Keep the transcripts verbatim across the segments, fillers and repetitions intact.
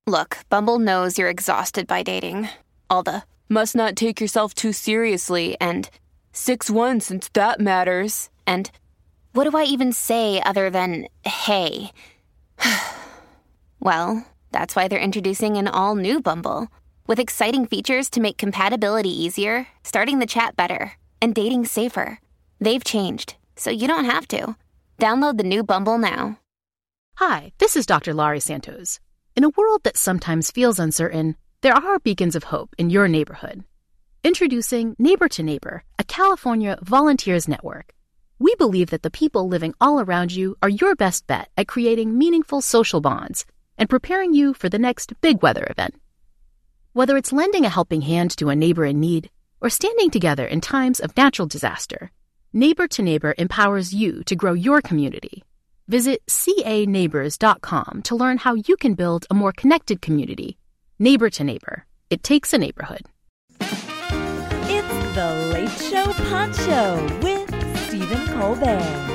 Look, Bumble knows you're exhausted by dating. All the must not take yourself too seriously and six one since that matters. And what do I even say other than hey? Well, that's why they're introducing an all-new Bumble with exciting features to make compatibility easier, starting the chat better, and dating safer. They've changed, so you don't have to. Download the new Bumble now. Hi, this is Doctor Laurie Santos. In a world that sometimes feels uncertain, there are beacons of hope in your neighborhood. Introducing Neighbor to Neighbor, a California volunteers network. We believe that the people living all around you are your best bet at creating meaningful social bonds and preparing you for the next big weather event. Whether it's lending a helping hand to a neighbor in need or standing together in times of natural disaster, Neighbor to Neighbor empowers you to grow your community. Visit C A neighbors dot com to learn how you can build a more connected community. Neighbor to Neighbor. It takes a neighborhood. It's The Late Show Poncho with Stephen Colbert.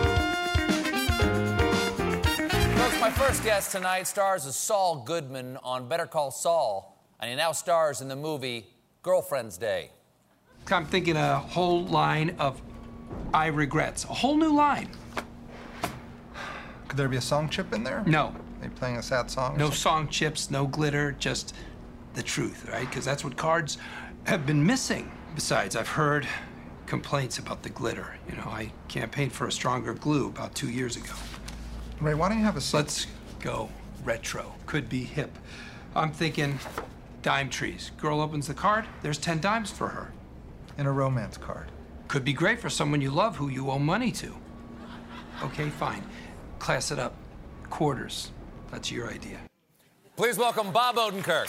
Folks, my first guest tonight stars as Saul Goodman on Better Call Saul, and he now stars in the movie Girlfriend's Day. I'm thinking a whole line of I regrets, a whole new line. Could there be a song chip in there? No. Are they playing a sad song? No song chips, no glitter, just the truth, right? Because that's what cards have been missing. Besides, I've heard complaints about the glitter. You know, I campaigned for a stronger glue about two years ago. Ray, why don't you have a seat? Let's go retro. Could be hip. I'm thinking dime trees. Girl opens the card, there's ten dimes for her. In a romance card. Could be great for someone you love who you owe money to. Okay, fine. Class it up. Quarters. That's your idea. Please welcome Bob Odenkirk.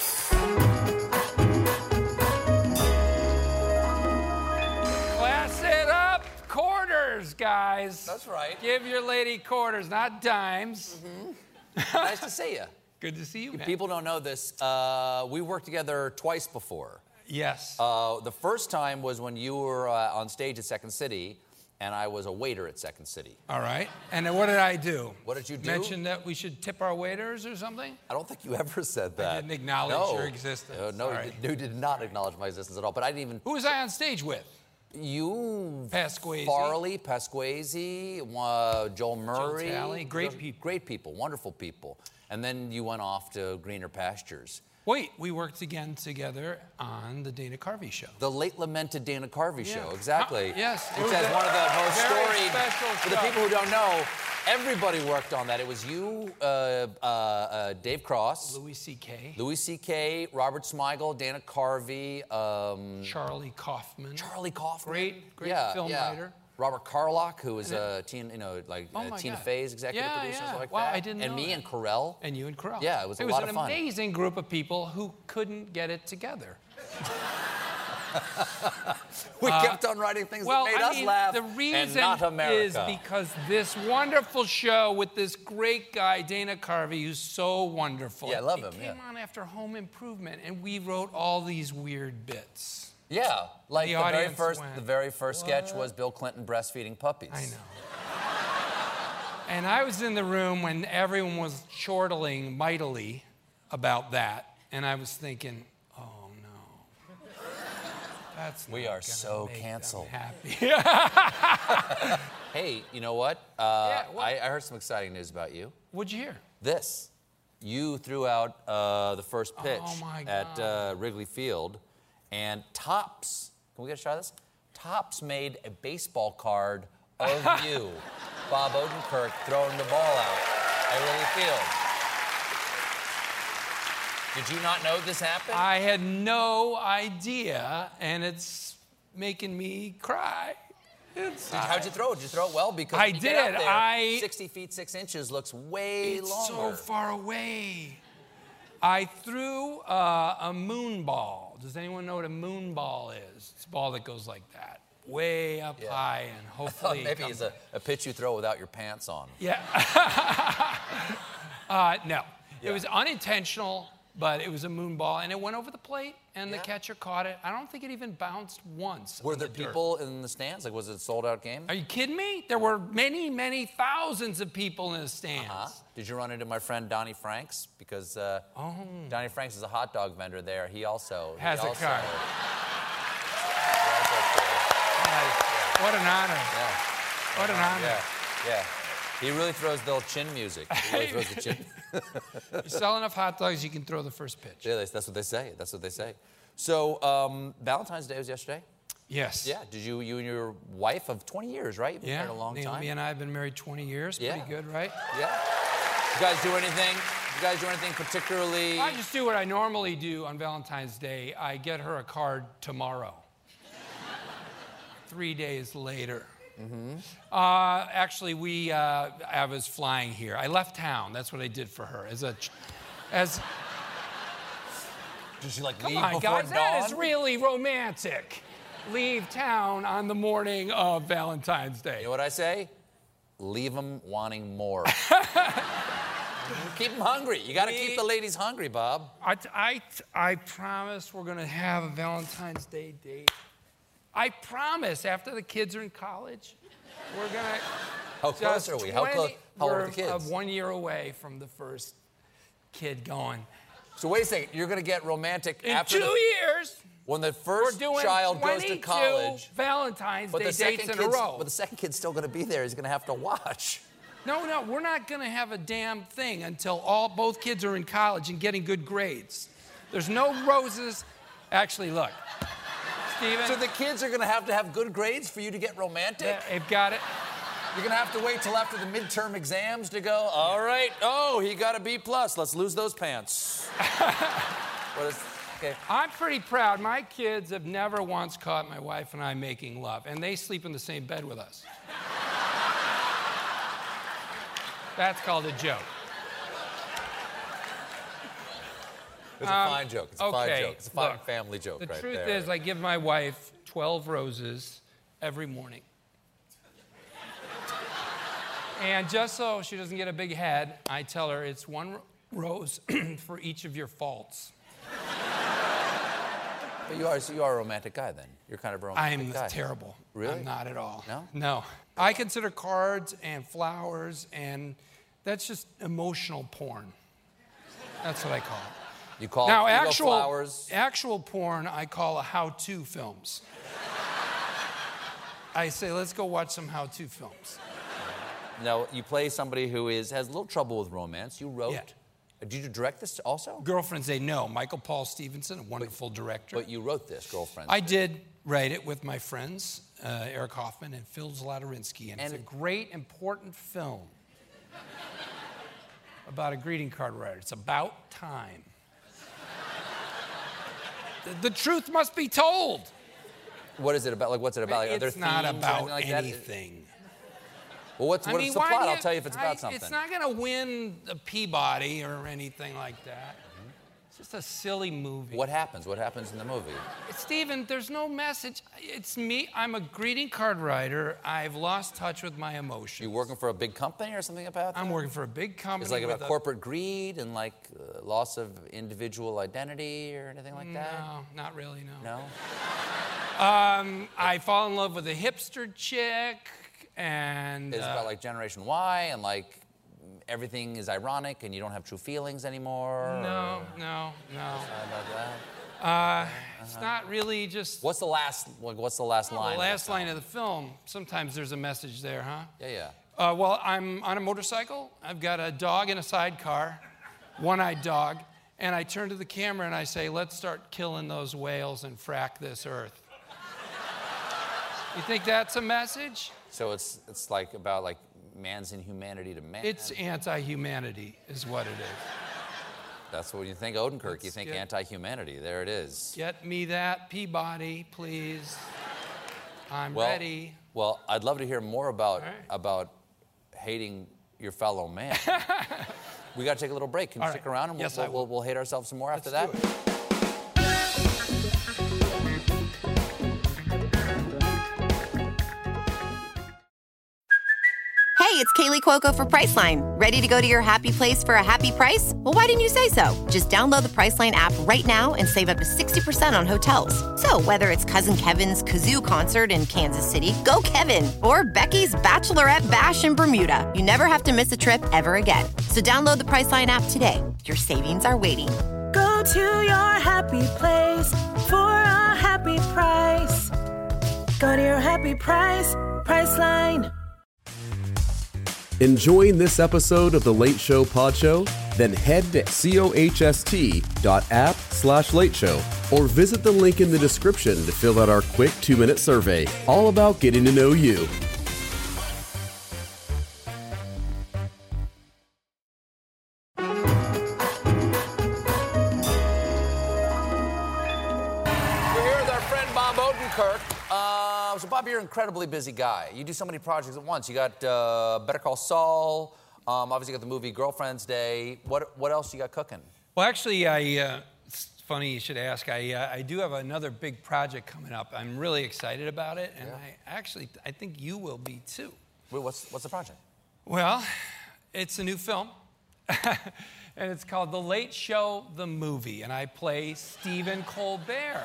Class it up. Quarters, guys. That's right. Give your lady quarters, not dimes. Mm-hmm. Nice to see you. Good to see you, man. People don't know this. Uh, we worked together twice before. Yes. Uh, the first time was when you were uh, on stage at Second City, and I was a waiter at Second City. All right. And then what did I do? What did you do? Mention that we should tip our waiters or something? I don't think you ever said that. I didn't acknowledge no. your existence. Uh, no, Sorry. you did not acknowledge my existence at all. But I didn't even. Who was I on stage with? You. Pasquazi. Farley, Pasquazi, uh, Joel Murray. Joe Talley. Great people. Great people. Wonderful people. And then you went off to greener pastures. Wait, we worked again together on the Dana Carvey show. The late lamented Dana Carvey Yeah. show, exactly. Uh, yes. Which is one of the most storied, for the show. people who don't know, everybody worked on that. It was you, uh, uh, uh, Dave Cross. Louis C K Louis C K, Robert Smigel, Dana Carvey. Um, Charlie Kaufman. Charlie Kaufman. Great, great yeah, film yeah. witer. Robert Carlock, who was a uh, teen, you know, like Oh uh, my Tina God. Fey's executive Yeah, producer, yeah. something like Wow, that. I didn't and know me that. and Carell. And you and Carell. Yeah, it was a it lot was of an fun. amazing group of people who couldn't get it together. we Uh, kept on writing things well, that made I us mean, laugh the reason and not America. is because this wonderful show with this great guy, Dana Carvey, who's so wonderful. Yeah, I love he him, came yeah. on after Home Improvement, and we wrote all these weird bits. Yeah, like The the, very audience first, went, the very first sketch "What?" was Bill Clinton breastfeeding puppies. I know. And I was in the room when everyone was chortling mightily about that, and I was thinking, oh no, that's We not are gonna so make them canceled. happy. Hey, you know what? Uh, Yeah, what? I, I heard some exciting news about you. What'd you hear? This. You threw out uh, the first pitch Oh, my at uh, Wrigley Field, and Topps, can we get a shot of this? Topps made a baseball card of you, Bob Odenkirk, throwing the ball out at Wrigley Field. Did you not know this happened? I had no idea, and it's making me cry. It's, Did, how'd you throw it? Did you throw it well? Because I when you get out did. there, I- sixty feet, six inches looks way It's longer. so far away. I threw uh, a moon ball. Does anyone know what a moon ball is? It's a ball that goes like that, way up Yeah. high, and I thought hopefully. maybe comes- it's a, a pitch you throw without your pants on. Yeah. uh, no, Yeah. it was unintentional, but it was a moon ball, and it went over the plate, and Yeah. the catcher caught it. I don't think it even bounced once. Were on there the dirt. people in the stands? Like, was it a sold-out game? Are you kidding me? There were many, many thousands of people in the stands. Uh-huh. Did you run into my friend Donnie Franks? Because uh, oh. Donnie Franks is a hot dog vendor there. He also has he a also, car. He also nice. What an honor. Yeah. What an honor. Yeah. Yeah. He really throws the old chin music. He really throws the chin. You sell enough hot dogs, you can throw the first pitch. Yeah, that's what they say. That's what they say. So um, Valentine's Day was yesterday? Yes. Yeah. Did you, you and your wife of twenty years, right? You've been yeah. married a long Naomi time. and I have been married twenty years. Yeah. Pretty good, right? Yeah. You guys do anything? You guys do anything particularly? I just do what I normally do on Valentine's Day. I get her a card tomorrow. Three days later. Mm-hmm. Uh, actually, we, uh, I was flying here. I left town. That's what I did for her. As a, as. Did she like Come leave on, before guys, dawn? that is really romantic. Leave town on the morning of Valentine's Day. You know what I say? Leave them wanting more. Keep them hungry. You got to keep the ladies hungry, Bob. I, I, I promise we're going to have a Valentine's Day date. I promise after the kids are in college, we're going to... How close are we? How close? How old are the kids? We're one year away from the first kid going. So wait a second. You're going to get romantic in after two the, years. When the first child goes to college. Valentine's but Day the dates in a kid's, row. But the second kid's still going to be there. He's going to have to watch. No, no, we're not going to have a damn thing until all both kids are in college and getting good grades. There's no roses. Actually, look, Steven. So the kids are going to have to have good grades for you to get romantic? Yeah, they've got it. You're going to have to wait till after the midterm exams to go, all right, oh, he got a B plus. Let's lose those pants. What is, okay. I'm pretty proud. My kids have never once caught my wife and I making love, and they sleep in the same bed with us. That's called a joke. It's a um, fine joke. It's a okay, fine joke. It's a fine look, family joke the right truth there. is, I give my wife twelve roses every morning. And just so she doesn't get a big head, I tell her it's one rose for each of your faults. But you are, so you are a romantic guy then. You're kind of a romantic I'm guy. terrible. Really? I'm not at all. No? No. I consider cards and flowers, and that's just emotional porn. That's what I call it. You call now, you actual, go flowers? actual porn, I call a how-to films. I say, let's go watch some how-to films. Now, you play somebody who is has a little trouble with romance. You wrote. Yeah. Did you direct this also? Girlfriends They Know. Michael Paul Stevenson, a wonderful but, director. But you wrote this, Girlfriends. I did write it with my friends, uh, Eric Hoffman and Phil Zlatourinsky, and, And it's a great, important film about a greeting card writer. It's about time. the, the truth must be told. What is it about? Like, what's it about? Like, are there It's not themes or about anything like anything. That? Well, what's, I what's mean, the why plot? do you- I'll tell you if it's about I- something. It's not going to win a Peabody or anything like that. Mm-hmm. It's just a silly movie. What happens? What happens in the movie? Stephen, there's no message. It's me. I'm a greeting card writer. I've lost touch with my emotions. You working for a big company or something about that? I'm working for a big company. It's like about with a- corporate greed and like uh, loss of individual identity or anything like that? No, not really, no. No? Um, I fall in love with a hipster chick, and... It's uh, about like Generation Y and like everything is ironic and you don't have true feelings anymore? No, no, no. How about that? Uh, it's not really just... What's the last, like, what's the last line? The of last the line film? of the film, sometimes there's a message there, huh? Yeah, yeah. Uh, well, I'm on a motorcycle. I've got a dog in a sidecar, one-eyed dog, and I turn to the camera and I say, let's start killing those whales and frack this earth. You think that's a message? So it's it's like about like man's inhumanity to man. It's anti-humanity is what it is. That's what you think Odenkirk. Let's You think get- anti-humanity. There it is. Get me that Peabody, please. I'm Well, ready. well, I'd love to hear more about All right. about hating your fellow man. We got to take a little break. Can you All stick right. around and we'll, Yes, I we'll, will. we'll hate ourselves some more after Let's that? do it. Hey, it's Kaylee Kaylee Cuoco for Priceline. Ready to go to your happy place for a happy price? Well, why didn't you say so? Just download the Priceline app right now and save up to sixty percent on hotels. So whether it's Cousin Kevin's Kazoo Concert in Kansas City, go Kevin, or Becky's Bachelorette Bash in Bermuda, you never have to miss a trip ever again. So download the Priceline app today. Your savings are waiting. Go to your happy place for a happy price. Go to your happy price, Priceline. Enjoying this episode of The Late Show Pod Show? Then head to coast.app slash late show or visit the link in the description to fill out our quick two-minute survey, all about getting to know you. Uh, so, Bob, you're an incredibly busy guy. You do so many projects at once. You got uh, Better Call Saul. Um, obviously, you got the movie Girlfriend's Day. What what else you got cooking? Well, actually, I. Uh, it's funny you should ask. I uh, I do have another big project coming up. I'm really excited about it, and yeah. I actually I think you will be too. Wait, what's what's the project? Well, it's a new film, and it's called The Late Show, the movie, and I play Stephen Colbert.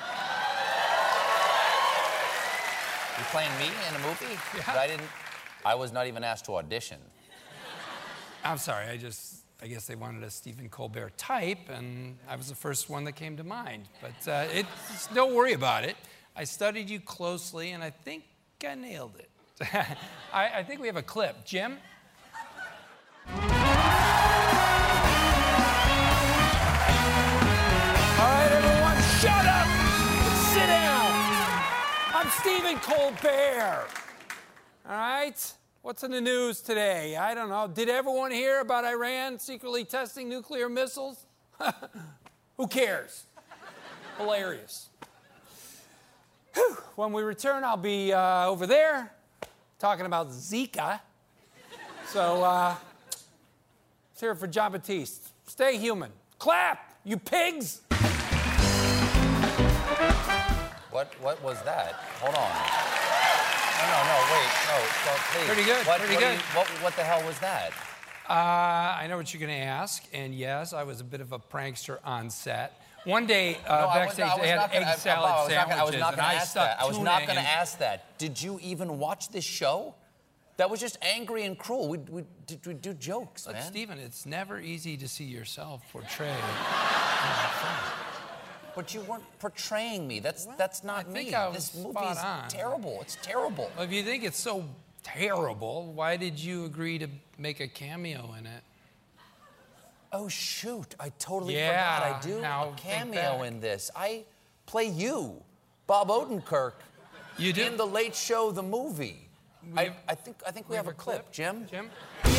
You're playing me in a movie? Yeah. I didn't. I was not even asked to audition. I'm sorry. I just. I guess they wanted a Stephen Colbert type, and I was the first one that came to mind. But uh, it, don't worry about it. I studied you closely, and I think I nailed it. I, I think we have a clip. Jim? All right, everyone, shut up and sit down. I'm Stephen Colbert. All right? What's in the news today? I don't know. Did everyone hear about Iran secretly testing nuclear missiles? Who cares? Hilarious. Whew. When we return, I'll be uh, over there talking about Zika. So, uh, let's hear it for John Batiste. Stay human. Clap, you pigs! What what was that? Hold on. No, no, no, wait, no, well, please. Pretty good, what, pretty what good. You, what, what the hell was that? Uh, I know what you're going to ask, and yes, I was a bit of a prankster on set. One day, uh, no, backstage, I was, I was they had not gonna, egg I, salad I was sandwiches, not, I was not and gonna I ask stuck that. I was tuna not going to in. ask that. Did you even watch this show? That was just angry and cruel. We we we do jokes, But man. Stephen, it's never easy to see yourself portrayed. But you weren't portraying me. That's that's not I me. think I was this movie spot is on. terrible. It's terrible. Well, if you think it's so terrible, why did you agree to make a cameo in it? Oh shoot! I totally Yeah, forgot. I do now a think cameo back. in this. I play you, Bob Odenkirk. You do? In The Late Show, the movie. I, have- I think I think we, have, a clip, Jim. Jim?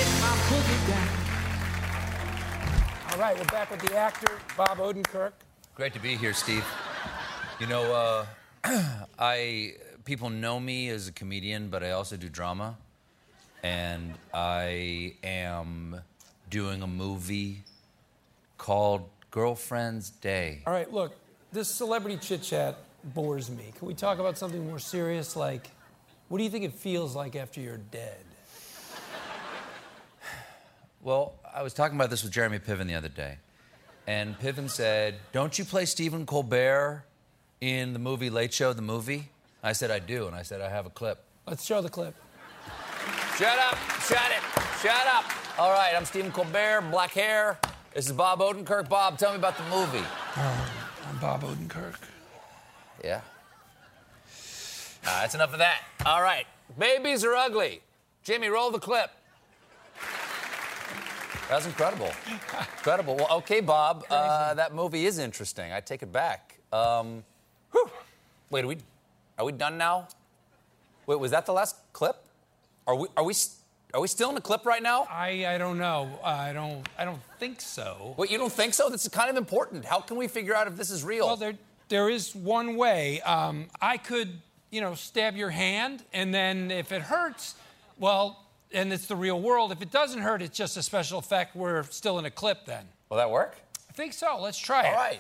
All right, we're back with the actor, Bob Odenkirk. Great to be here, Steve. You know, uh, I people know me as a comedian, but I also do drama, and I am doing a movie called Girlfriend's Day. All right, look, this celebrity chit-chat bores me. Can we talk about something more serious, like, what do you think it feels like after you're dead? Well, I was talking about this with Jeremy Piven the other day, and Piven said, "Don't you play Stephen Colbert in the movie Late Show, the movie?" I said, "I do," and I said, "I have a clip." Let's show the clip. Shut up, shut it, shut up. All right, I'm Stephen Colbert, black hair. This is Bob Odenkirk. Bob, tell me about the movie. Um, I'm Bob Odenkirk. Yeah. Uh, that's enough of that. All right. Babies are ugly. Jimmy, roll the clip. That was incredible. Incredible. Well, okay, Bob. Uh, that movie is interesting. I take it back. Um, whew. Wait, are we, are we done now? Wait, was that the last clip? Are we, are we, are we still in the clip right now? I, I don't know. Uh, I don't I don't think so. Wait, you don't think so? This is kind of important. How can we figure out if this is real? Well, there there is one way. Um, I could, you know, stab your hand, and then if it hurts, well, and it's the real world. If it doesn't hurt, it's just a special effect. We're still in a clip then. Will that work? I think so. Let's try it. All right.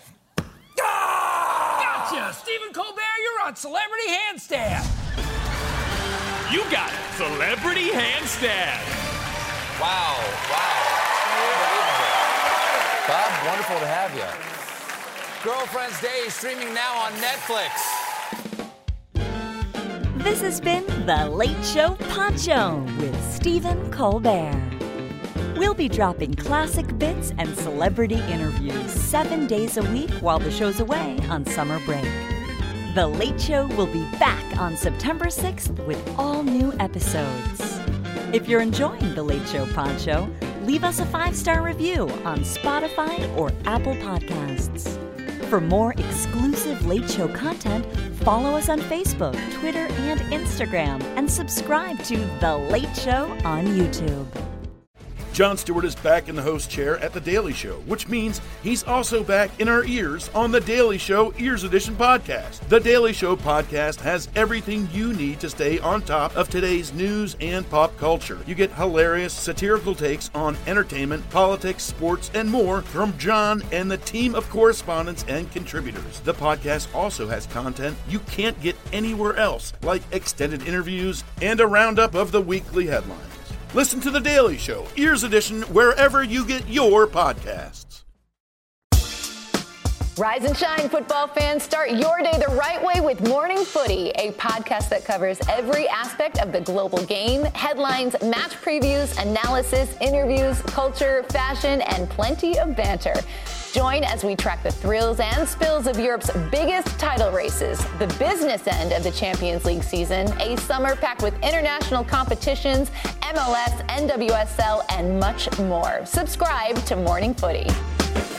Ah! Gotcha! Stephen Colbert, you're on Celebrity Handstand. You got it. Celebrity Handstand. Wow, wow. Unbelievable. Bob, wonderful to have you. Girlfriend's Day streaming now on Netflix. This has been The Late Show Poncho with Stephen Colbert. We'll be dropping classic bits and celebrity interviews seven days a week while the show's away on summer break. The Late Show will be back on September sixth with all new episodes. If you're enjoying The Late Show Poncho, leave us a five-star review on Spotify or Apple Podcasts. For more exclusive Late Show content, follow us on Facebook, Twitter, and Instagram, and subscribe to The Late Show on YouTube. Jon Stewart is back in the host chair at The Daily Show, which means he's also back in our ears on The Daily Show Ears Edition podcast. The Daily Show podcast has everything you need to stay on top of today's news and pop culture. You get hilarious, satirical takes on entertainment, politics, sports, and more from Jon and the team of correspondents and contributors. The podcast also has content you can't get anywhere else, like extended interviews and a roundup of the weekly headlines. Listen to The Daily Show, Ears Edition, wherever you get your podcasts. Rise and shine, football fans. Start your day the right way with Morning Footy, a podcast that covers every aspect of the global game, headlines, match previews, analysis, interviews, culture, fashion, and plenty of banter. Join as we track the thrills and spills of Europe's biggest title races, the business end of the Champions League season, a summer packed with international competitions, M L S, N W S L, and much more. Subscribe to Morning Footy.